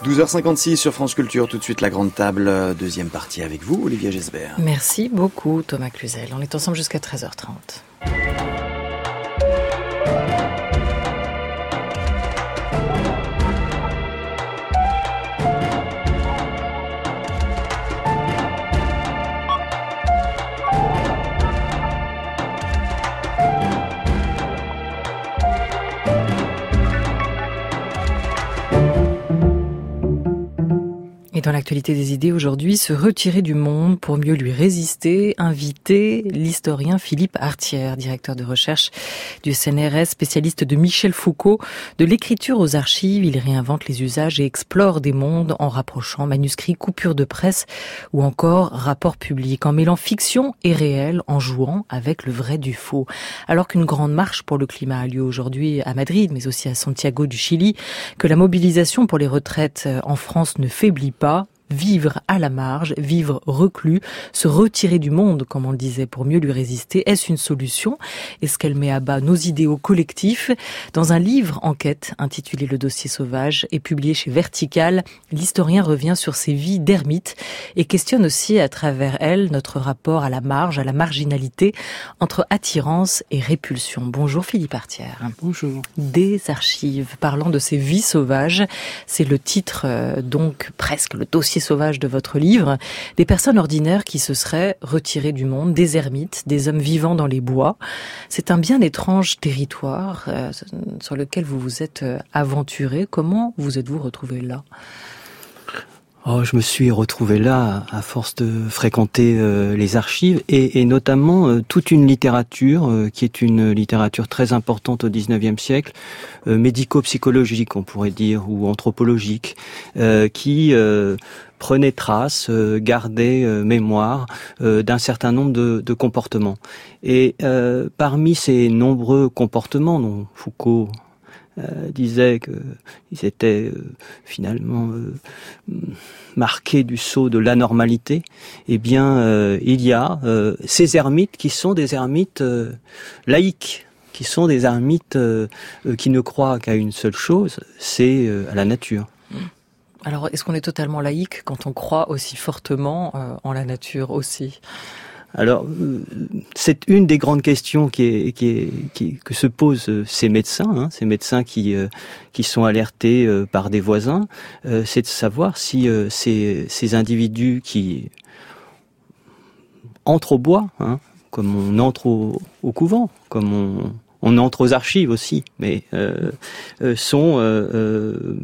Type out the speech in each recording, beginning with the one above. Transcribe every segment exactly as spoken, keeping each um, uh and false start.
douze heures cinquante-six sur France Culture, tout de suite la grande table, deuxième partie avec vous, Olivier Gesbert. Merci beaucoup Thomas Cluzel, on est ensemble jusqu'à treize heures trente. Dans l'actualité des idées aujourd'hui, se retirer du monde pour mieux lui résister, inviter l'historien Philippe Artière, directeur de recherche du C N R S, spécialiste de Michel Foucault, de l'écriture aux archives. Il réinvente les usages et explore des mondes en rapprochant manuscrits, coupures de presse ou encore rapports publics, en mêlant fiction et réel, en jouant avec le vrai du faux. Alors qu'une grande marche pour le climat a lieu aujourd'hui à Madrid, mais aussi à Santiago du Chili, que la mobilisation pour les retraites en France ne faiblit pas, vivre à la marge, vivre reclus, se retirer du monde, comme on le disait, pour mieux lui résister, est-ce une solution? Est-ce qu'elle met à bas nos idéaux collectifs? Dans un livre enquête intitulé Le dossier sauvage et publié chez Vertical, l'historien revient sur ses vies d'ermite et questionne aussi à travers elle notre rapport à la marge, à la marginalité, entre attirance et répulsion. Bonjour Philippe Artière. Bonjour. Des archives, parlant de ces vies sauvages, c'est le titre, euh, donc presque le dossier sauvage de votre livre, des personnes ordinaires qui se seraient retirées du monde, des ermites, des hommes vivant dans les bois. C'est un bien étrange territoire euh, sur lequel vous vous êtes aventuré. Comment vous êtes-vous retrouvé là ? Oh, je me suis retrouvé là à force de fréquenter euh, les archives et, et notamment euh, toute une littérature euh, qui est une littérature très importante au dix-neuvième siècle, euh, médico-psychologique on pourrait dire, ou anthropologique, euh, qui euh, prenait trace, euh, gardait euh, mémoire euh, d'un certain nombre de, de comportements. Et euh, parmi ces nombreux comportements dont Foucault Euh, disait qu'ils étaient euh, finalement euh, marqués du sceau de l'anormalité, eh bien euh, il y a euh, ces ermites qui sont des ermites euh, laïques, qui sont des ermites euh, euh, qui ne croient qu'à une seule chose, c'est euh, à la nature. Alors est-ce qu'on est totalement laïque quand on croit aussi fortement euh, en la nature aussi ? Alors, c'est une des grandes questions qui est, qui est, qui, que se posent ces médecins, hein, ces médecins qui, euh, qui sont alertés euh, par des voisins, euh, c'est de savoir si euh, ces, ces individus qui entrent au bois, hein, comme on entre au, au couvent, comme on, on entre aux archives aussi, mais euh, euh, sont euh, euh,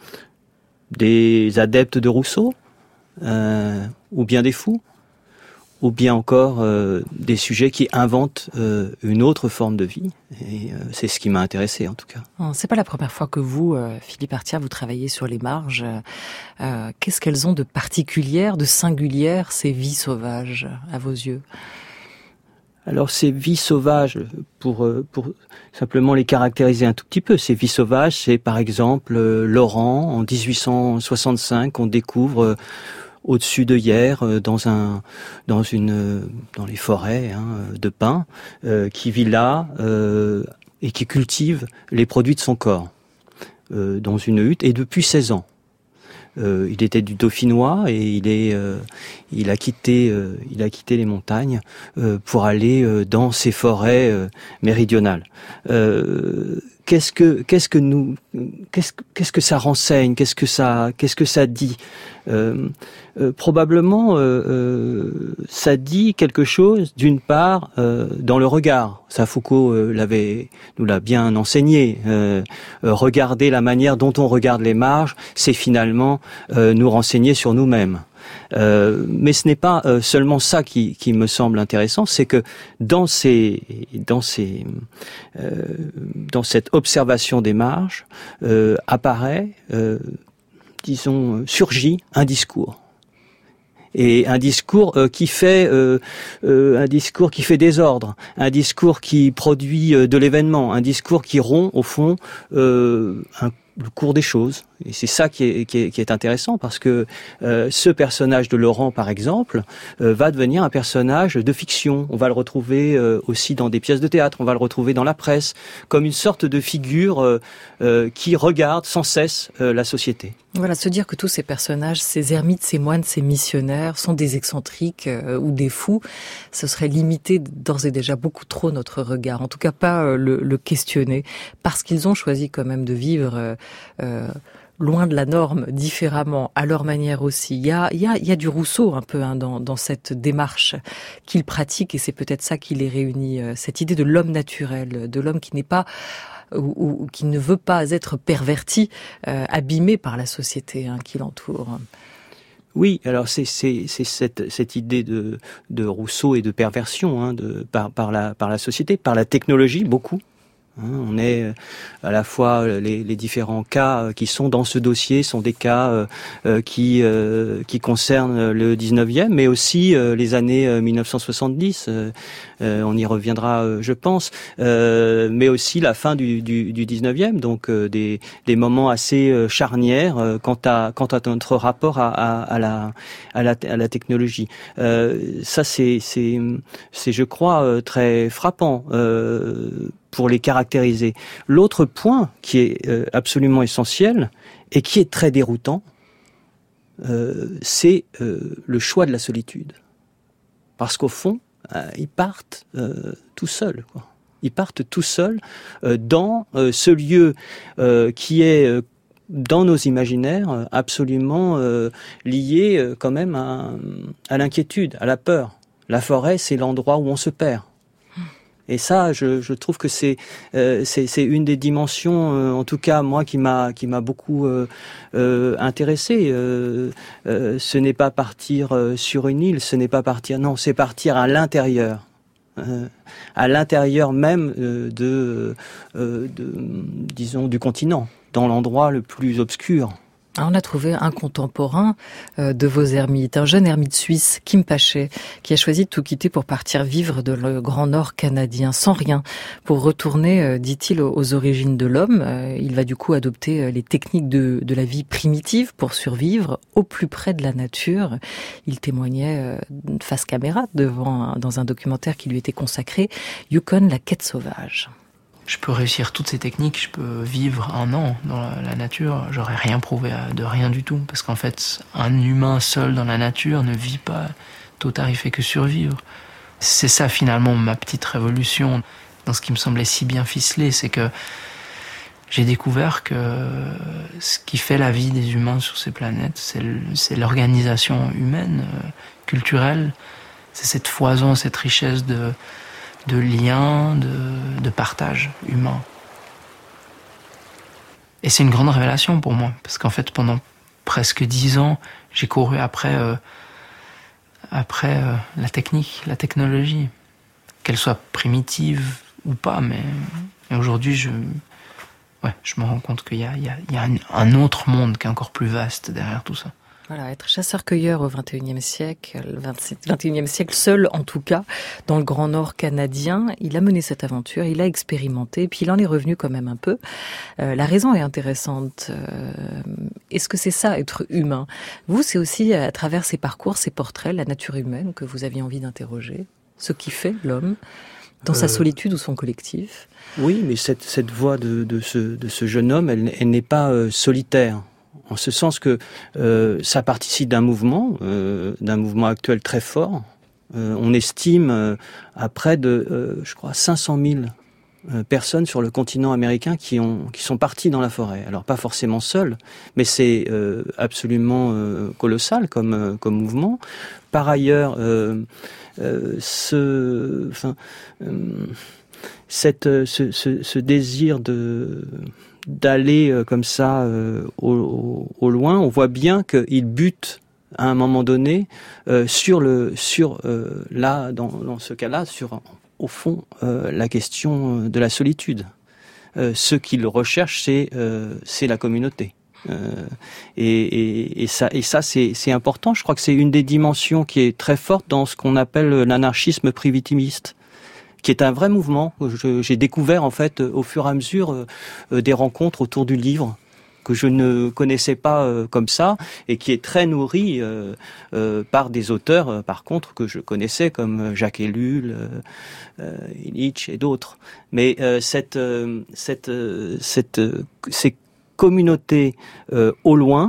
des adeptes de Rousseau, euh, ou bien des fous, ou bien encore euh, des sujets qui inventent euh, une autre forme de vie. Et euh, c'est ce qui m'a intéressé, en tout cas. C'est pas la première fois que vous, euh, Philippe Artière, vous travaillez sur les marges. Euh, qu'est-ce qu'elles ont de particulière, de singulière, ces vies sauvages, à vos yeux ? Alors, ces vies sauvages, pour, pour simplement les caractériser un tout petit peu, ces vies sauvages, c'est par exemple euh, Laurent, en dix-huit cent soixante-cinq, on découvre... Euh, au-dessus de Hyères, dans un, dans une, dans les forêts hein, de pins, euh, qui vit là euh, et qui cultive les produits de son corps euh, dans une hutte et depuis seize ans. Euh, il était du Dauphinois et il est, euh, il a quitté, euh, il a quitté les montagnes euh, pour aller euh, dans ces forêts euh, méridionales. Euh, Qu'est-ce que qu'est-ce que nous qu'est-ce qu'est-ce que ça renseigne, qu'est-ce que ça qu'est-ce que ça dit euh, euh, probablement euh, euh, ça dit quelque chose d'une part euh, dans le regard. Ça Foucault euh, l'avait nous l'a bien enseigné. Euh, euh, regarder la manière dont on regarde les marges, c'est finalement euh, nous renseigner sur nous-mêmes. Euh, mais ce n'est pas euh, seulement ça qui, qui me semble intéressant, c'est que dans ces, dans ces, euh, dans cette observation des marges euh, apparaît, euh, disons, surgit un discours. Et un discours euh, qui fait euh, euh, un discours qui fait désordre, un discours qui produit euh, de l'événement, un discours qui rompt au fond euh, un le cours des choses. Et c'est ça qui est, qui est, qui est intéressant parce que euh, ce personnage de Laurent, par exemple, euh, va devenir un personnage de fiction. On va le retrouver euh, aussi dans des pièces de théâtre, on va le retrouver dans la presse, comme une sorte de figure euh, euh, qui regarde sans cesse euh, la société. Voilà, se dire que tous ces personnages, ces ermites, ces moines, ces missionnaires sont des excentriques euh, ou des fous, ce serait limiter d'ores et déjà beaucoup trop notre regard. En tout cas, pas euh, le, le questionner, parce qu'ils ont choisi quand même de vivre euh, euh, loin de la norme, différemment, à leur manière aussi. Il y a, il y a, il y a du Rousseau un peu hein, dans, dans cette démarche qu'ils pratiquent, et c'est peut-être ça qui les réunit, euh, cette idée de l'homme naturel, de l'homme qui n'est pas Ou, ou qui ne veut pas être perverti, euh, abîmé par la société hein, qui l'entoure. Oui, alors c'est c'est c'est cette cette idée de de Rousseau et de perversion hein, de par par la par la société, par la technologie beaucoup. Hein, on est à la fois les, les différents cas qui sont dans ce dossier sont des cas euh, qui euh, qui concernent le dix-neuvième, mais aussi euh, les années mille neuf cent soixante-dix. Euh, euh, on y reviendra, euh, je pense, euh, mais aussi la fin du, du, du dix-neuvième, donc euh, des des moments assez euh, charnières euh, quant à quant à notre rapport à, à, à la à la à la technologie. Euh, ça c'est c'est c'est je crois euh, très frappant. Euh, pour les caractériser. L'autre point qui est euh, absolument essentiel et qui est très déroutant, euh, c'est euh, le choix de la solitude. Parce qu'au fond, euh, ils partent euh, tout seuls, quoi. Ils partent tout seuls euh, dans euh, ce lieu euh, qui est euh, dans nos imaginaires absolument euh, lié euh, quand même à, à l'inquiétude, à la peur. La forêt, c'est l'endroit où on se perd. Et ça, je, je trouve que c'est, euh, c'est, c'est une des dimensions, euh, en tout cas moi, qui m'a, qui m'a beaucoup euh, euh, intéressé. Euh, euh, ce n'est pas partir euh, sur une île, ce n'est pas partir, non, c'est partir à l'intérieur, euh, à l'intérieur même euh, de, euh, de, disons, du continent, dans l'endroit le plus obscur. On a trouvé un contemporain euh, de vos ermites, un jeune ermite suisse, Kim Paché, qui a choisi de tout quitter pour partir vivre dans le Grand Nord canadien, sans rien, pour retourner, euh, dit-il, aux, aux origines de l'homme. Euh, il va du coup adopter euh, les techniques de, de la vie primitive pour survivre au plus près de la nature. Il témoignait euh, face caméra devant un, dans un documentaire qui lui était consacré, Yukon, la quête sauvage. Je peux réussir toutes ces techniques, je peux vivre un an dans la, la nature, j'aurais rien prouvé de rien du tout. Parce qu'en fait, un humain seul dans la nature ne vit pas, tôt tard il fait que survivre. C'est ça finalement ma petite révolution, dans ce qui me semblait si bien ficelé, c'est que j'ai découvert que ce qui fait la vie des humains sur ces planètes, c'est, le, c'est l'organisation humaine, euh, culturelle, c'est cette foison, cette richesse de... de liens, de, de partage humain. Et c'est une grande révélation pour moi, parce qu'en fait, pendant presque dix ans, j'ai couru après, euh, après euh, la technique, la technologie, qu'elle soit primitive ou pas, mais et aujourd'hui, je, ouais, je me rends compte qu'il y a, il y a, il y a un, un autre monde qui est encore plus vaste derrière tout ça. Voilà, être chasseur-cueilleur au vingt et unième siècle, vingt et unième siècle, seul en tout cas, dans le Grand Nord canadien, il a mené cette aventure, il a expérimenté, puis il en est revenu quand même un peu. Euh, la raison est intéressante. Euh, est-ce que c'est ça, être humain ? Vous, c'est aussi à travers ces parcours, ces portraits, la nature humaine que vous aviez envie d'interroger, ce qui fait l'homme, dans euh... sa solitude ou son collectif ? Oui, mais cette, cette voix de, de, ce, de ce jeune homme, elle, elle n'est pas euh, solitaire. En ce sens que euh, ça participe d'un mouvement, euh, d'un mouvement actuel très fort. Euh, on estime euh, à près de, euh, je crois, cinq cent mille euh, personnes sur le continent américain qui ont, qui sont parties dans la forêt. Alors pas forcément seules, mais c'est euh, absolument euh, colossal comme, euh, comme mouvement. Par ailleurs, euh, euh, ce, enfin, euh, cette, ce, ce, ce désir de d'aller euh, comme ça euh, au, au, au loin, on voit bien qu'il bute à un moment donné euh, sur le sur euh, là dans, dans ce cas-là sur au fond euh, la question de la solitude. Euh, ce qu'il recherche, c'est euh, c'est la communauté. Euh, et, et, et ça et ça c'est c'est important. Je crois que c'est une des dimensions qui est très forte dans ce qu'on appelle l'anarchisme primitiviste, qui est un vrai mouvement que j'ai découvert en fait au fur et à mesure euh, des rencontres autour du livre, que je ne connaissais pas euh, comme ça, et qui est très nourri euh, euh, par des auteurs, euh, par contre, que je connaissais, comme Jacques Ellul, euh, euh, Illich et d'autres. Mais euh, cette, euh, cette, euh, cette, euh, ces communautés euh, au loin,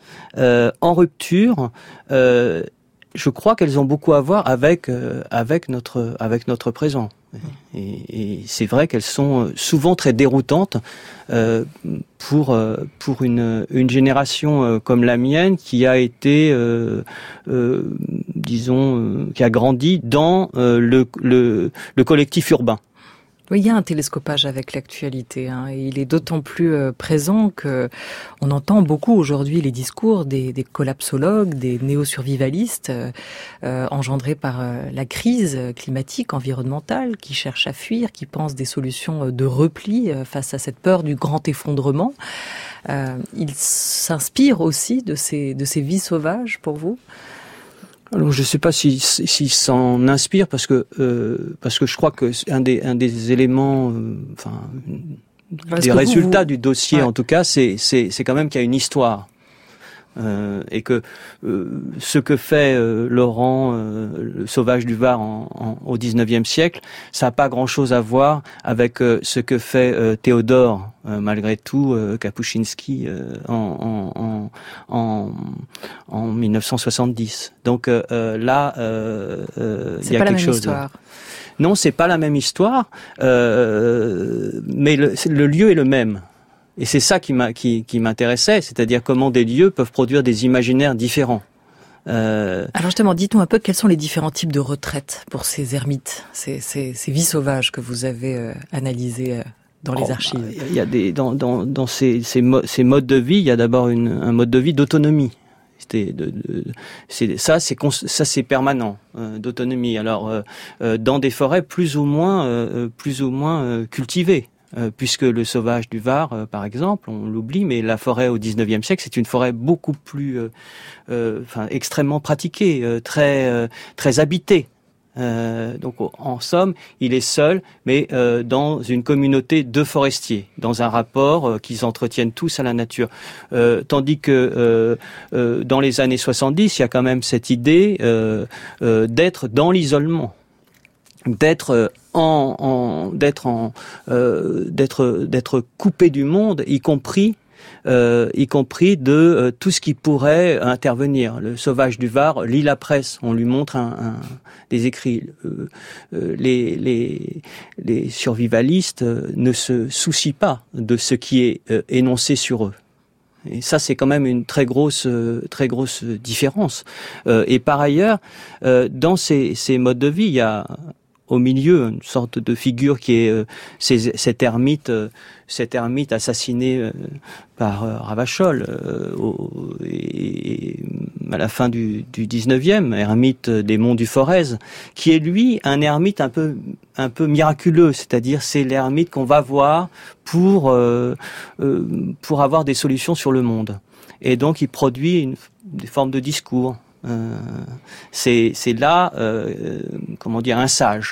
euh, en rupture, euh, je crois qu'elles ont beaucoup à voir avec euh, avec notre avec notre présent. Et, et c'est vrai qu'elles sont souvent très déroutantes euh, pour euh, pour une une génération euh, comme la mienne qui a été euh, euh, disons euh, qui a grandi dans euh, le le le collectif urbain. Oui, il y a un télescopage avec l'actualité, hein, et il est d'autant plus euh, présent que on entend beaucoup aujourd'hui les discours des, des collapsologues, des néo-survivalistes, euh, euh, engendrés par euh, la crise climatique, environnementale, qui cherchent à fuir, qui pensent des solutions de repli euh, face à cette peur du grand effondrement. Euh, ils s'inspirent aussi de ces, de ces vies sauvages, pour vous ? Alors je ne sais pas s'il si, si s'en inspire parce que euh, parce que je crois que un des un des éléments, euh, enfin parce des résultats vous... du dossier ouais. en tout cas, c'est c'est c'est quand même qu'il y a une histoire. Euh, et que euh, ce que fait euh, Laurent, euh, le sauvage du Var en, en, au dix-neuvième siècle, ça n'a pas grand-chose à voir avec euh, ce que fait euh, Théodore, euh, malgré tout, euh, Kapuscinski euh, en, en, en, en mille neuf cent soixante-dix. Donc euh, euh, là, euh, euh, il y a quelque chose. C'est pas la même histoire. Non, c'est pas la même histoire, euh, mais le, le lieu est le même. Et c'est ça qui m'a, qui, qui m'intéressait, c'est-à-dire comment des lieux peuvent produire des imaginaires différents. Euh... Alors justement, dites-nous un peu quels sont les différents types de retraites pour ces ermites, ces, ces, ces vies sauvages que vous avez euh, analysées euh, dans les oh, archives. Bah, il y a des dans dans dans ces ces, mo- ces modes de vie, il y a d'abord une, un mode de vie d'autonomie. C'était de, de, c'est ça, c'est ça, c'est permanent euh, d'autonomie. Alors euh, euh, dans des forêts plus ou moins euh, plus ou moins euh, cultivées. Euh, puisque le sauvage du Var, euh, par exemple, on l'oublie, mais la forêt au dix-neuvième siècle, c'est une forêt beaucoup plus, euh, euh, enfin, extrêmement pratiquée, euh, très, euh, très habitée. Euh, donc, en somme, il est seul, mais euh, dans une communauté de forestiers, dans un rapport euh, qu'ils entretiennent tous à la nature. Euh, tandis que euh, euh, dans les années soixante-dix, il y a quand même cette idée euh, euh, d'être dans l'isolement, d'être en, en d'être en euh, d'être d'être coupé du monde, y compris euh, y compris de euh, tout ce qui pourrait intervenir. Le sauvage du Var lit la presse, on lui montre un, un, des écrits. Euh, euh, les les les survivalistes ne se soucient pas de ce qui est euh, énoncé sur eux. Et ça, c'est quand même une très grosse, euh, très grosse différence. Euh, et par ailleurs, euh, dans ces, ces modes de vie, il y a au milieu une sorte de figure qui est euh, ces, cet ermite, euh, cet ermite assassiné euh, par euh, Ravachol euh, au, et, et à la fin du, du dix-neuvième, ermite des monts du Forez, qui est lui un ermite un peu un peu miraculeux, c'est-à-dire c'est l'ermite qu'on va voir pour euh, euh, pour avoir des solutions sur le monde. Et donc il produit une, des formes de discours. Euh, c'est, c'est là, euh, comment dire, un sage.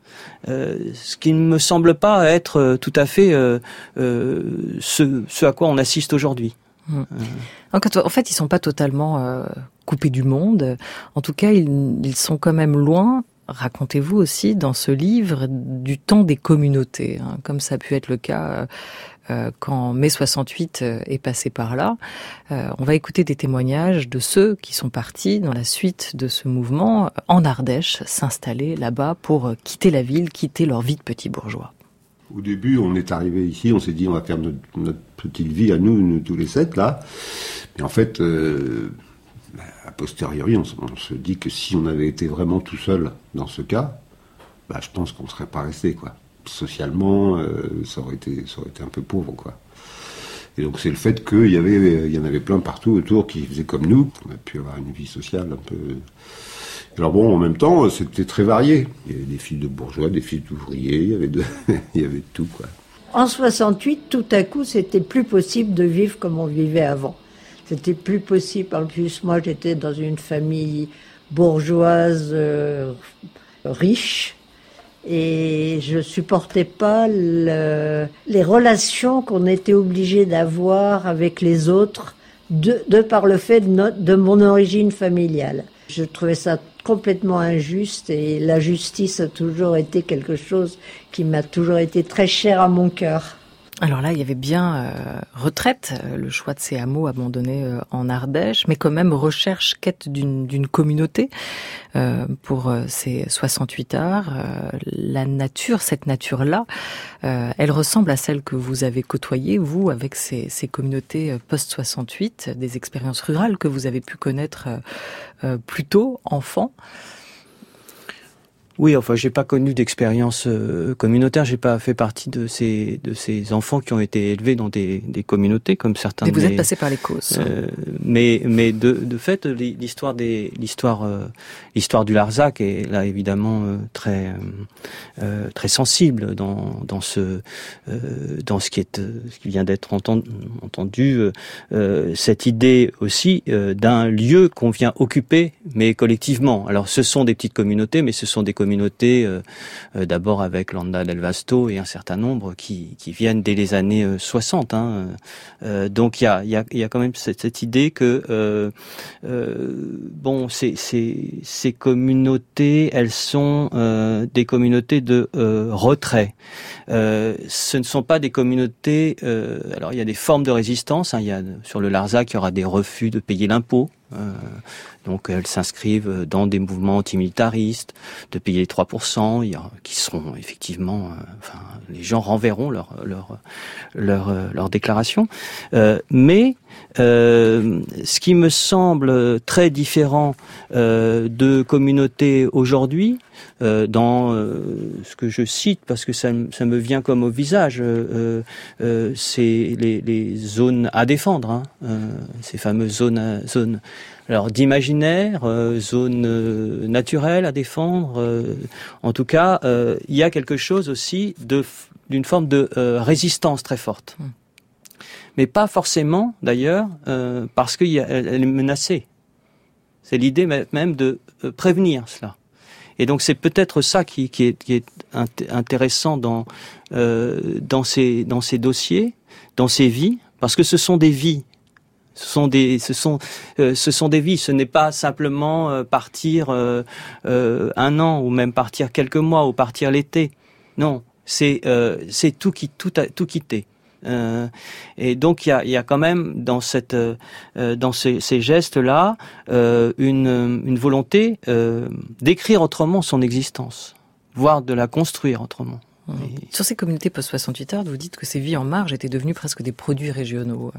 Euh, ce qui ne me semble pas être tout à fait euh, euh, ce, ce à quoi on assiste aujourd'hui. Mmh. Euh. En fait, ils sont pas totalement euh, coupés du monde. En tout cas, ils, ils sont quand même loin. Racontez-vous aussi dans ce livre du temps des communautés, hein, comme ça a pu être le cas euh, quand mai soixante-huit est passé par là. Euh, on va écouter des témoignages de ceux qui sont partis dans la suite de ce mouvement en Ardèche, s'installer là-bas pour quitter la ville, quitter leur vie de petits bourgeois. Au début, on est arrivé ici, on s'est dit on va faire notre, notre petite vie à nous, nous tous les sept là. Mais en fait, euh, a posteriori, on, on se dit que si on avait été vraiment tout seul dans ce cas, bah, je pense qu'on ne serait pas resté, quoi. Socialement, euh, ça aurait été, ça aurait été un peu pauvre, quoi. Et donc c'est le fait qu'il y avait, il y en avait plein partout autour qui faisaient comme nous. On a pu avoir une vie sociale un peu. Alors bon, en même temps, c'était très varié. Il y avait des filles de bourgeois, des filles d'ouvriers, il y avait de, il y avait de tout, quoi. En soixante-huit, tout à coup, c'était plus possible de vivre comme on vivait avant. C'était plus possible. En plus, moi, j'étais dans une famille bourgeoise euh, riche et je supportais pas le, les relations qu'on était obligé d'avoir avec les autres de, de par le fait de, no, de mon origine familiale. Je trouvais ça complètement injuste et la justice a toujours été quelque chose qui m'a toujours été très cher à mon cœur. Alors là, il y avait bien euh, retraite, euh, le choix de ces hameaux abandonnés euh, en Ardèche, mais quand même recherche, quête d'une, d'une communauté euh, pour euh, ces soixante-huit arts. Euh, la nature, cette nature-là, euh, elle ressemble à celle que vous avez côtoyée, vous, avec ces, ces communautés post-soixante-huit, des expériences rurales que vous avez pu connaître euh, euh, plus tôt, enfant. Oui, enfin, j'ai pas connu d'expérience euh, communautaire. J'ai pas fait partie de ces de ces enfants qui ont été élevés dans des, des communautés comme certains. Mais vous de mes, êtes passé par les causes. Euh, mais mais de de fait, l'histoire des l'histoire euh, l'histoire du Larzac est là évidemment euh, très euh, très sensible dans dans ce euh, dans ce qui est ce qui vient d'être entendu, entendu euh, cette idée aussi euh, d'un lieu qu'on vient occuper, mais collectivement. Alors, ce sont des petites communautés, mais ce sont des communautés communautés, euh, euh, d'abord avec Landa del Vasto et un certain nombre qui, qui viennent dès les années euh, soixante. Hein. Euh, donc il y a, y, a, y a quand même cette, cette idée que euh, euh, bon, ces, ces, ces communautés, elles sont euh, des communautés de euh, retrait. Euh, ce ne sont pas des communautés. Euh, alors il y a des formes de résistance. Hein. Il y a sur le Larzac, il y aura des refus de payer l'impôt. Euh, donc elles s'inscrivent dans des mouvements antimilitaristes, de payer les trois pour cent, il y a, qui seront effectivement, euh, enfin, les gens renverront leur leur leur, euh, leur déclaration. Euh, mais euh, ce qui me semble très différent euh, de communautés aujourd'hui, euh, dans euh, ce que je cite, parce que ça, ça me vient comme au visage, euh, euh, c'est les, les zones à défendre, hein, euh, ces fameuses zones, zones alors d'imaginaire, euh, zones euh, naturelles à défendre. Euh, en tout cas, euh, il y a quelque chose aussi de d'une forme de euh, résistance très forte. Mmh. Mais pas forcément, d'ailleurs, euh, parce qu'elle est menacée. C'est l'idée même de euh, prévenir cela. Et donc c'est peut-être ça qui, qui, est, qui est intéressant dans, euh, dans, ces, dans ces dossiers, dans ces vies, parce que ce sont des vies. Ce sont des, ce sont, euh, ce sont des vies. Ce n'est pas simplement euh, partir euh, euh, un an ou même partir quelques mois ou partir l'été. Non, c'est, euh, c'est tout qui, tout, tout quitter. Euh, et donc il y a, y a quand même dans cette, euh, dans ces, ces gestes-là, euh, une, une volonté euh, d'écrire autrement son existence, voire de la construire autrement. Mmh. Et... Sur ces communautés post-soixante-huit heures, vous dites que ces vies en marge étaient devenues presque des produits régionaux.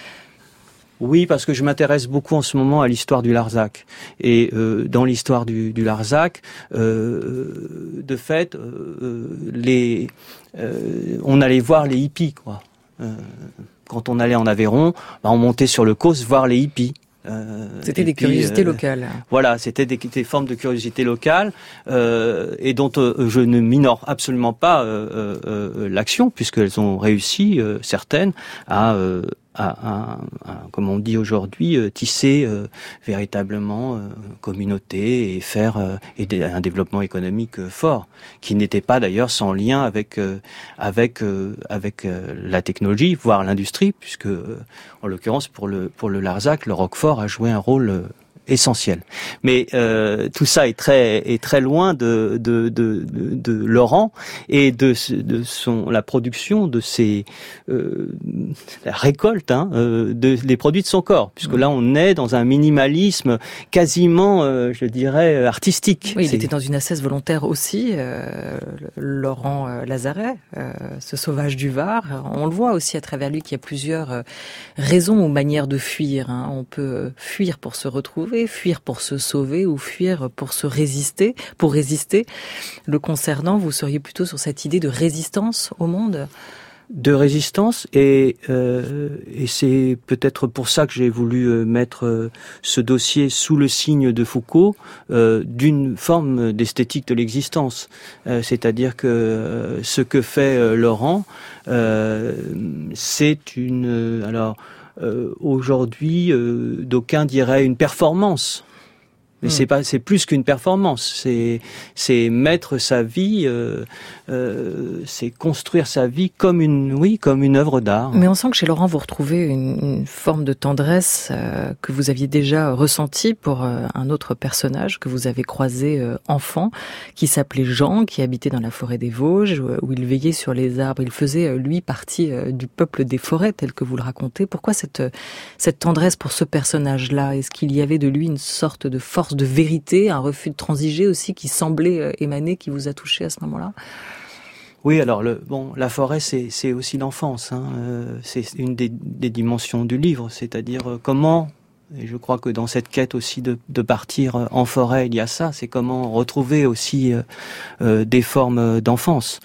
Oui, parce que je m'intéresse beaucoup en ce moment à l'histoire du Larzac. Et euh, dans l'histoire du, du Larzac, euh, de fait, euh, les, euh, on allait voir les hippies, quoi. Euh, quand on allait en Aveyron, bah, on montait sur le Causse voir les hippies. Euh, c'était des puis, curiosités euh, locales. Voilà, c'était des, des formes de curiosité locale euh, et dont euh, je ne minore absolument pas euh, euh, l'action, puisqu'elles ont réussi, euh, certaines, à... Euh, À, à, à, comme on dit aujourd'hui, euh, tisser euh, véritablement euh, communauté et faire euh, et des, un développement économique euh, fort, qui n'était pas d'ailleurs sans lien avec euh, avec euh, avec euh, la technologie, voire l'industrie, puisque euh, en l'occurrence pour le pour le Larzac, le Roquefort a joué un rôle euh, essentiel. Mais euh, tout ça est très est très loin de de de, de, de Laurent et de de son la production de ses euh, la récolte hein, euh, de des produits de son corps, puisque là on est dans un minimalisme quasiment euh, je dirais artistique. Oui, il C'est... était dans une ascèse volontaire aussi, euh, Laurent euh, Lazaret, euh, ce sauvage du Var. On le voit aussi à travers lui qu'il y a plusieurs euh, raisons ou manières de fuir. Hein. On peut fuir pour se retrouver, fuir pour se sauver ou fuir pour se résister, pour résister. Le concernant, vous seriez plutôt sur cette idée de résistance au monde ? De résistance et, euh, et c'est peut-être pour ça que j'ai voulu mettre euh, ce dossier sous le signe de Foucault euh, d'une forme d'esthétique de l'existence. Euh, c'est-à-dire que euh, ce que fait euh, Laurent, euh, c'est une... alors. Euh, aujourd'hui, euh, d'aucuns diraient une performance. Mais mmh. c'est pas, c'est plus qu'une performance. C'est, c'est mettre sa vie, euh, euh, c'est construire sa vie comme une, oui, comme une œuvre d'art. Mais on sent que chez Laurent, vous retrouvez une, une forme de tendresse euh, que vous aviez déjà ressentie pour euh, un autre personnage que vous avez croisé euh, enfant, qui s'appelait Jean, qui habitait dans la forêt des Vosges, où il veillait sur les arbres. Il faisait, euh, lui, partie euh, du peuple des forêts, tel que vous le racontez. Pourquoi cette, cette tendresse pour ce personnage-là? Est-ce qu'il y avait de lui une sorte de force de vérité, un refus de transiger aussi qui semblait émaner, qui vous a touché à ce moment-là? Oui, alors le bon, la forêt, c'est c'est aussi l'enfance. Hein. Euh, c'est une des, des dimensions du livre, c'est-à-dire euh, comment. Et je crois que dans cette quête aussi de, de partir en forêt, il y a ça. C'est comment retrouver aussi euh, euh, des formes d'enfance.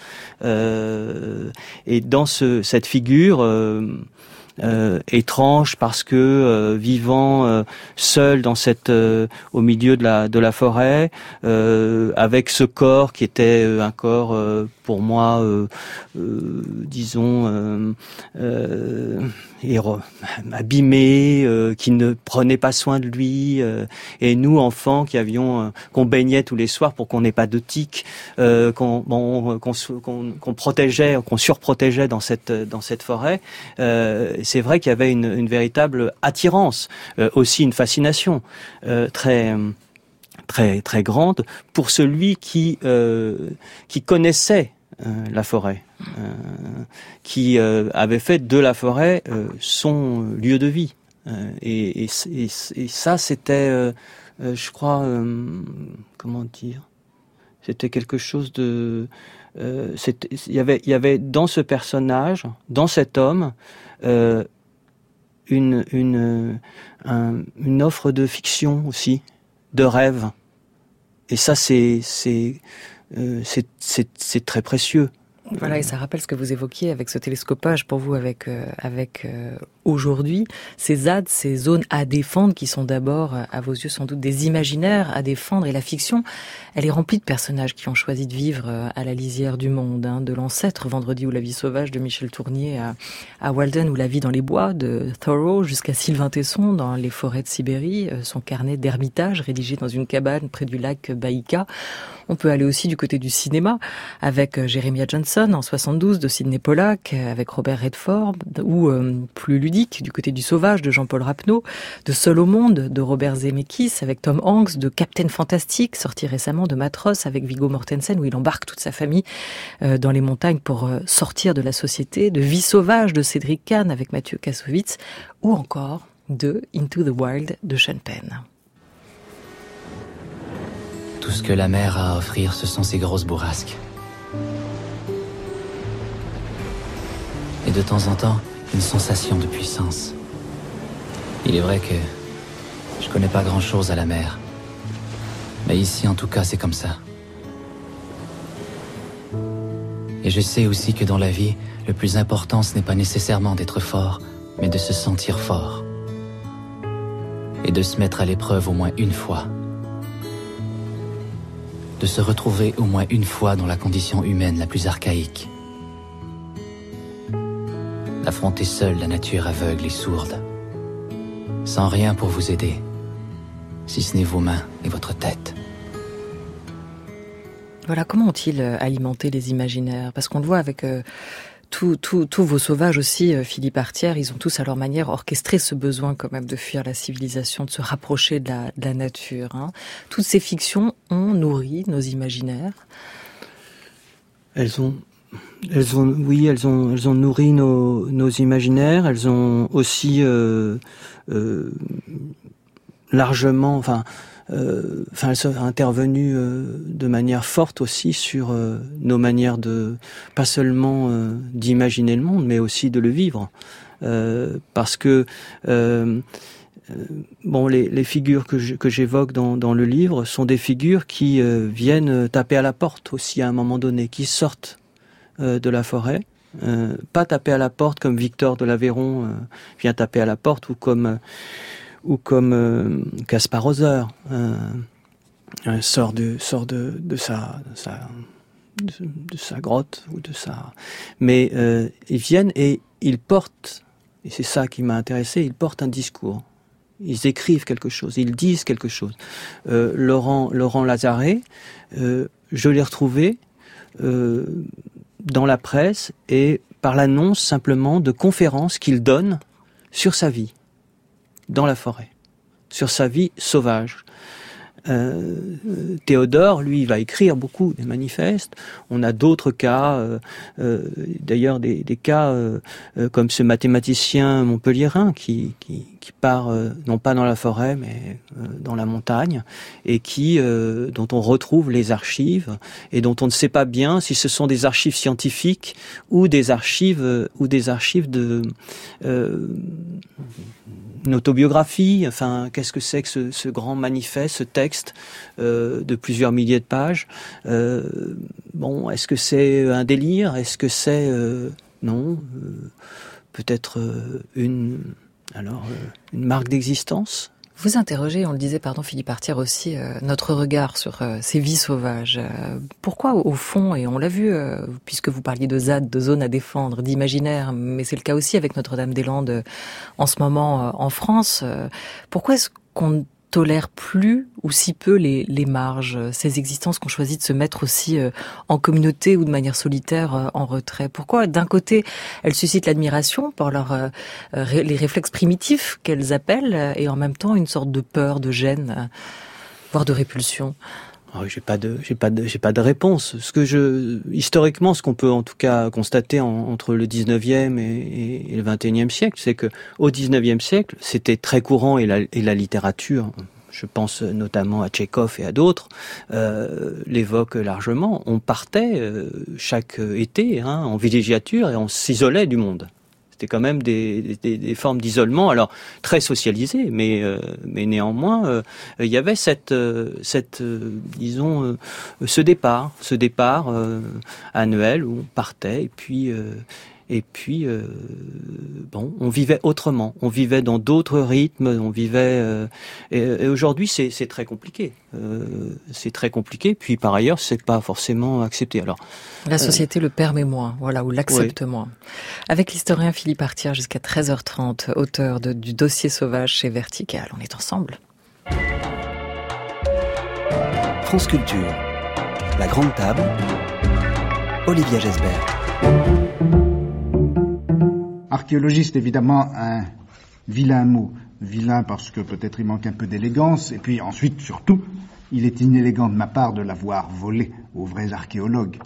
Euh, et dans ce, cette figure. Euh, Euh, étrange parce que euh, vivant euh, seul dans cette euh, au milieu de la de la forêt euh, avec ce corps qui était euh, un corps euh, pour moi euh, euh, disons euh, euh, héros, abîmé euh, qui ne prenait pas soin de lui euh, et nous enfants qui avions euh, qu'on baignait tous les soirs pour qu'on n'ait pas de tiques euh, qu'on bon, qu'on qu'on qu'on protégeait qu'on surprotégeait dans cette dans cette forêt euh, c'est vrai qu'il y avait une, une véritable attirance, euh, aussi une fascination euh, très très très grande pour celui qui euh, qui connaissait euh, la forêt, euh, qui euh, avait fait de la forêt euh, son lieu de vie. Euh, et, et, et, et ça, c'était, euh, euh, je crois, euh, comment dire, c'était quelque chose de, euh, il y avait, il y avait dans ce personnage, dans cet homme. Euh, une une un, une offre de fiction aussi, de rêve, et ça c'est c'est euh, c'est c'est c'est très précieux. Voilà, et ça rappelle ce que vous évoquiez avec ce télescopage pour vous, avec euh, avec euh, aujourd'hui, ces Z A D, ces zones à défendre, qui sont d'abord, à vos yeux sans doute, des imaginaires à défendre, et la fiction, elle est remplie de personnages qui ont choisi de vivre à la lisière du monde, hein, de l'ancêtre Vendredi ou la vie sauvage de Michel Tournier à, à Walden ou La vie dans les bois de Thoreau, jusqu'à Sylvain Tesson dans Les forêts de Sibérie, son carnet d'ermitage rédigé dans une cabane près du lac Baïka. On peut aller aussi du côté du cinéma avec Jeremiah Johnson en soixante-douze de Sidney Pollack, avec Robert Redford, ou euh, plus ludique du côté du Sauvage de Jean-Paul Rapneau, de Seul au monde de Robert Zemeckis avec Tom Hanks, de Captain Fantastic sorti récemment, de Matros avec Viggo Mortensen où il embarque toute sa famille euh, dans les montagnes pour euh, sortir de la société, de Vie sauvage de Cédric Kahn avec Mathieu Kassovitz, ou encore de Into the Wild de Sean Penn. Tout ce que la mer a à offrir, ce sont ces grosses bourrasques. Et de temps en temps, une sensation de puissance. Il est vrai que je connais pas grand-chose à la mer. Mais ici, en tout cas, c'est comme ça. Et je sais aussi que dans la vie, le plus important, ce n'est pas nécessairement d'être fort, mais de se sentir fort. Et de se mettre à l'épreuve au moins une fois. De se retrouver au moins une fois dans la condition humaine la plus archaïque. Affronter seul la nature aveugle et sourde. Sans rien pour vous aider, si ce n'est vos mains et votre tête. Voilà, comment ont-ils alimenté les imaginaires? Parce qu'on le voit avec euh, tous tout, tout vos sauvages aussi, euh, Philippe Artière, ils ont tous à leur manière orchestré ce besoin quand même de fuir la civilisation, de se rapprocher de la, de la nature. Hein. Toutes ces fictions ont nourri nos imaginaires. Elles ont, elles ont, oui, elles ont, elles ont nourri nos, nos imaginaires. Elles ont aussi euh, euh, largement, enfin. Euh, enfin, elles sont intervenues euh, de manière forte aussi sur euh, nos manières de, pas seulement euh, d'imaginer le monde, mais aussi de le vivre. Euh, parce que, euh, euh, bon, les, les figures que, je, que j'évoque dans, dans le livre sont des figures qui euh, viennent taper à la porte aussi à un moment donné, qui sortent euh, de la forêt. Euh, pas taper à la porte comme Victor de l'Aveyron euh, vient taper à la porte, ou comme... Euh, ou comme euh, Caspar Hauser euh, euh, sort de sort de de sa de sa de, de sa grotte ou de sa mais euh, ils viennent et ils portent, et c'est ça qui m'a intéressé, ils portent un discours, Ils écrivent quelque chose, ils disent quelque chose. Euh, Laurent, Laurent Lazaret, euh, je l'ai retrouvé euh, dans la presse et par l'annonce simplement de conférences qu'il donne sur sa vie dans la forêt, sur sa vie sauvage. Euh, Théodore, lui, il va écrire beaucoup des manifestes. On a d'autres cas, euh, euh, d'ailleurs des, des cas euh, euh, comme ce mathématicien montpelliérain qui, qui, qui part euh, non pas dans la forêt mais euh, dans la montagne et qui, euh, dont on retrouve les archives et dont on ne sait pas bien si ce sont des archives scientifiques ou des archives euh, ou des archives de euh, une autobiographie. Enfin, qu'est-ce que c'est que ce, ce grand manifeste, ce texte euh, de plusieurs milliers de pages euh, Bon, est-ce que c'est un délire? Est-ce que c'est euh, non euh, peut-être euh, une alors euh, une marque d'existence? Vous interrogez, on le disait, pardon, Philippe Artière aussi, euh, notre regard sur euh, ces vies sauvages. Euh, pourquoi, au fond, et on l'a vu, euh, puisque vous parliez de Z A D, de zone à défendre, d'imaginaire, mais c'est le cas aussi avec Notre-Dame-des-Landes euh, en ce moment euh, en France, euh, pourquoi est-ce qu'on ne tolère plus ou si peu les, les marges, ces existences qu'on choisit de se mettre aussi euh, en communauté ou de manière solitaire euh, en retrait? Pourquoi, d'un côté, elles suscitent l'admiration par leur, euh, ré, les réflexes primitifs qu'elles appellent, et en même temps une sorte de peur, de gêne, euh, voire de répulsion? Oh, j'ai pas de, j'ai pas de, j'ai pas de réponse. Ce que je, historiquement, ce qu'on peut en tout cas constater en, entre le dix-neuvième et, et, et le vingt et unième siècle, c'est que au dix-neuvième siècle, c'était très courant et la, et la littérature, je pense notamment à Tchekhov et à d'autres, euh, l'évoque largement. On partait euh, chaque été hein, en villégiature et on s'isolait du monde. C'était quand même des, des, des formes d'isolement, alors très socialisées, mais, euh, mais néanmoins, euh, il y avait cette, euh, cette euh, disons, euh, ce départ, ce départ euh, annuel où on partait et puis, euh, et puis, euh, bon, on vivait autrement, on vivait dans d'autres rythmes, on vivait. Euh, et, et aujourd'hui, c'est, c'est très compliqué. Euh, c'est très compliqué. Puis par ailleurs, c'est pas forcément accepté. Alors, la société euh, le permet moins, voilà, ou l'accepte oui. moins. Avec l'historien Philippe Artière jusqu'à treize heures trente, auteur de, du dossier sauvage chez Vertical. On est ensemble. France Culture, la grande table, Olivia Gesbert. Archéologiste, évidemment, un vilain mot. Vilain parce que peut-être il manque un peu d'élégance, et puis ensuite, surtout, il est inélégant de ma part de l'avoir volé aux vrais archéologues.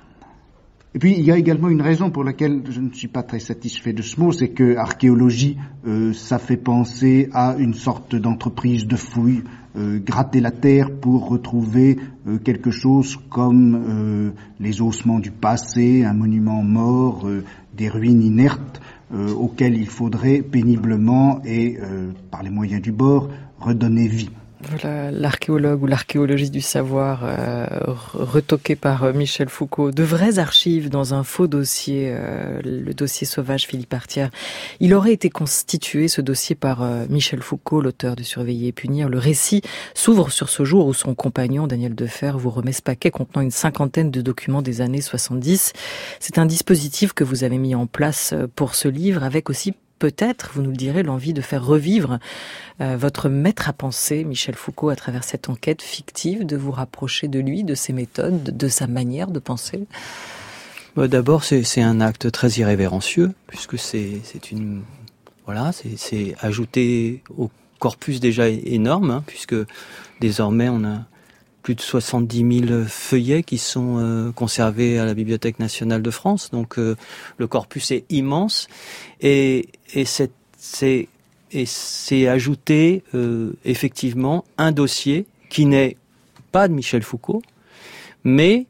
Et puis, il y a également une raison pour laquelle je ne suis pas très satisfait de ce mot, c'est que archéologie, euh, ça fait penser à une sorte d'entreprise de fouille, euh, gratter la terre pour retrouver euh, quelque chose comme euh, les ossements du passé, un monument mort, euh, des ruines inertes, euh, auxquelles il faudrait péniblement et euh, par les moyens du bord redonner vie. Voilà, l'archéologue ou l'archéologie du savoir, euh, retoqué par euh, Michel Foucault. De vraies archives dans un faux dossier, euh, le dossier sauvage Philippe Artière. Il aurait été constitué, ce dossier, par euh, Michel Foucault, l'auteur de Surveiller et punir. Le récit s'ouvre sur ce jour où son compagnon, Daniel Defer, vous remet ce paquet contenant une cinquantaine de documents des années soixante-dix. C'est un dispositif que vous avez mis en place pour ce livre, avec aussi peut-être, vous nous le direz, l'envie de faire revivre euh, votre maître à penser, Michel Foucault, à travers cette enquête fictive, de vous rapprocher de lui, de ses méthodes, de, de sa manière de penser. D'abord, c'est, c'est un acte très irrévérencieux, puisque c'est, c'est une, voilà, c'est, c'est ajouté au corpus déjà énorme, hein, puisque désormais on a plus de soixante-dix mille feuillets qui sont euh, conservés à la Bibliothèque nationale de France. Donc euh, le corpus est immense et, et c'est, c'est, et c'est ajouté euh, effectivement un dossier qui n'est pas de Michel Foucault, mais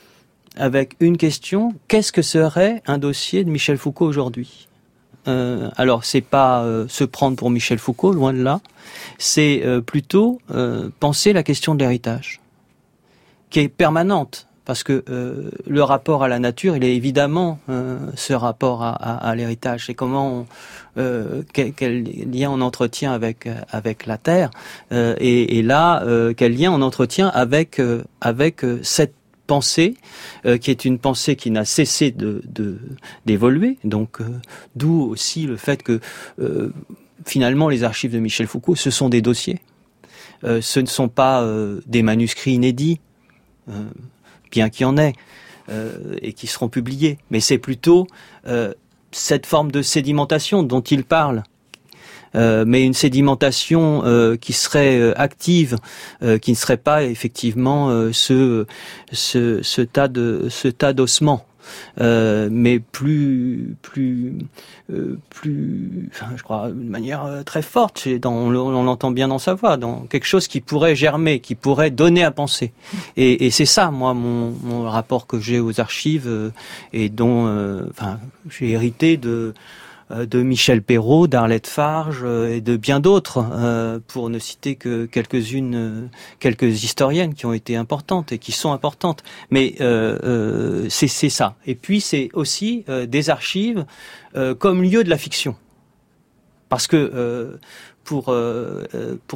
avec une question: qu'est-ce que serait un dossier de Michel Foucault aujourd'hui ? Euh, alors, c'est pas euh, se prendre pour Michel Foucault, loin de là. C'est euh, plutôt euh, penser la question de l'héritage, qui est permanente, parce que euh, le rapport à la nature, il est évidemment euh, ce rapport à, à, à l'héritage. C'est comment, on, euh, quel, quel lien on entretient avec avec la terre, euh, et, et là, euh, quel lien on entretient avec euh, avec euh, cette pensée, euh, qui est une pensée qui n'a cessé de, de d'évoluer. Donc, euh, d'où aussi le fait que euh, finalement, les archives de Michel Foucault, ce sont des dossiers. Euh, ce ne sont pas euh, des manuscrits inédits, euh, bien qu'il y en ait, euh, et qui seront publiés. Mais c'est plutôt euh, cette forme de sédimentation dont il parle. Euh, mais une sédimentation euh, qui serait euh, active, euh, qui ne serait pas effectivement euh, ce, ce, ce tas de, ce tas d'ossements. Euh, mais plus, plus, euh, plus, enfin, je crois, de manière euh, très forte. Dans, on, on l'entend bien dans sa voix, dans quelque chose qui pourrait germer, qui pourrait donner à penser. Et, et c'est ça, moi, mon, mon rapport que j'ai aux archives euh, et dont, euh, enfin, j'ai hérité de. de Michel Perrault, d'Arlette Farge et de bien d'autres, euh, pour ne citer que quelques-unes, euh, quelques historiennes qui ont été importantes et qui sont importantes. Mais euh, euh, c'est, c'est ça. Et puis c'est aussi euh, des archives euh, comme lieu de la fiction, parce que euh, pour euh, pour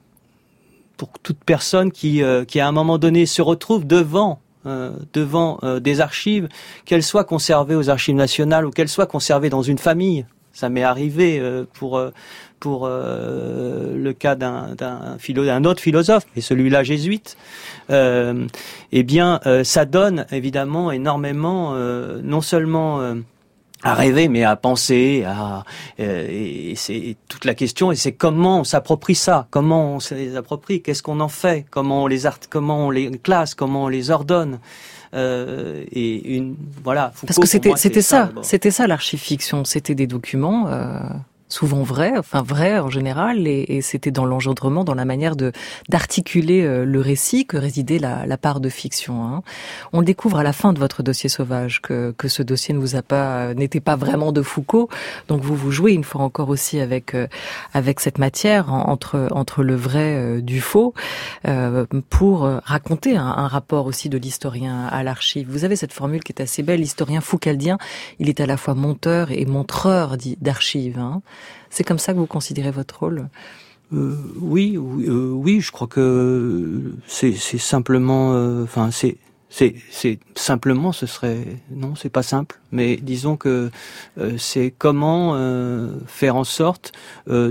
pour toute personne qui euh, qui à un moment donné se retrouve devant Euh, devant euh, des archives, qu'elles soient conservées aux archives nationales ou qu'elles soient conservées dans une famille. Ça m'est arrivé euh, pour euh, pour euh, le cas d'un d'un, philo- d'un autre philosophe, et celui-là jésuite. Euh, eh bien, euh, ça donne évidemment énormément, euh, non seulement euh, à rêver, mais à penser, à euh, et c'est toute la question, et c'est comment on s'approprie ça, comment on se les approprie, qu'est-ce qu'on en fait, comment on les art, comment on les classe, comment on les ordonne, euh, et une voilà. Foucault, parce que c'était moi, c'était ça, ça c'était ça l'archive-fiction, c'était des documents. Euh... souvent vrais, enfin vrais en général, et, et c'était dans l'engendrement, dans la manière de d'articuler euh, le récit que résidait la, la part de fiction. Hein. On le découvre à la fin de votre dossier sauvage que que ce dossier ne vous a pas n'était pas vraiment de Foucault, donc vous vous jouez une fois encore aussi avec euh, avec cette matière en, entre entre le vrai euh, du faux euh, pour raconter un, un rapport aussi de l'historien à l'archive. Vous avez cette formule qui est assez belle, l'historien foucaldien, il est à la fois monteur et montreur d'archives. Hein. C'est comme ça que vous considérez votre rôle ? euh, Oui, oui, euh, oui, je crois que c'est, c'est simplement, enfin, euh, c'est, c'est, c'est simplement, ce serait, non, c'est pas simple, mais disons que euh, c'est comment euh, faire en sorte euh,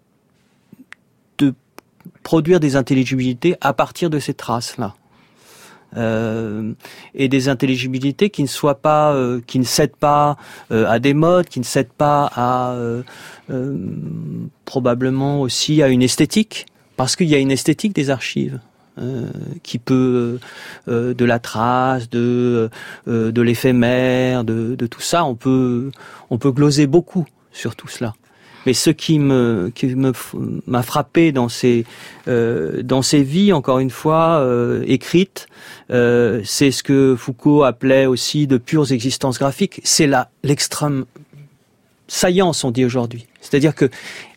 de produire des intelligibilités à partir de ces traces-là. Euh, et des intelligibilités qui ne soient pas, euh, qui ne cèdent pas euh, à des modes, qui ne cèdent pas à euh, euh, probablement aussi à une esthétique, parce qu'il y a une esthétique des archives euh, qui peut euh, de la trace, de euh, de l'éphémère, de, de tout ça, on peut on peut gloser beaucoup sur tout cela. Mais ce qui me qui me m'a frappé dans ces euh, dans ces vies, encore une fois euh, écrites, euh, c'est ce que Foucault appelait aussi de pures existences graphiques. C'est la l'extrême saillance, on dit aujourd'hui. C'est-à-dire que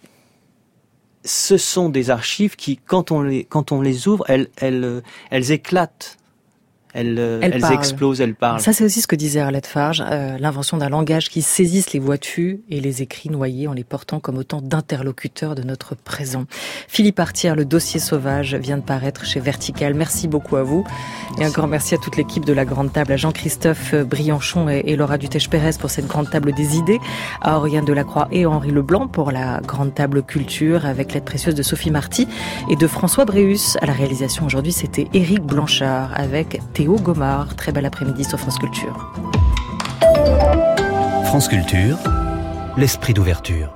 ce sont des archives qui, quand on les quand on les ouvre, elles elles elles éclatent. Elles, elles, elles explosent, elles parlent. Ça, c'est aussi ce que disait Arlette Farge, euh, l'invention d'un langage qui saisisse les voix tues et les écrits noyés en les portant comme autant d'interlocuteurs de notre présent. Philippe Artière, le dossier sauvage vient de paraître chez Vertical. Merci beaucoup à vous. Merci. Et un grand merci à toute l'équipe de la Grande Table, à Jean-Christophe Brianchon et, et Laura Dutèche-Pérez pour cette Grande Table des idées, à Oriane Delacroix et Henri Leblanc pour la Grande Table Culture, avec l'aide précieuse de Sophie Marty et de François Bréus. À la réalisation aujourd'hui, c'était Éric Blanchard avec Théo Gomard. Très bel après-midi sur France Culture. France Culture, l'esprit d'ouverture.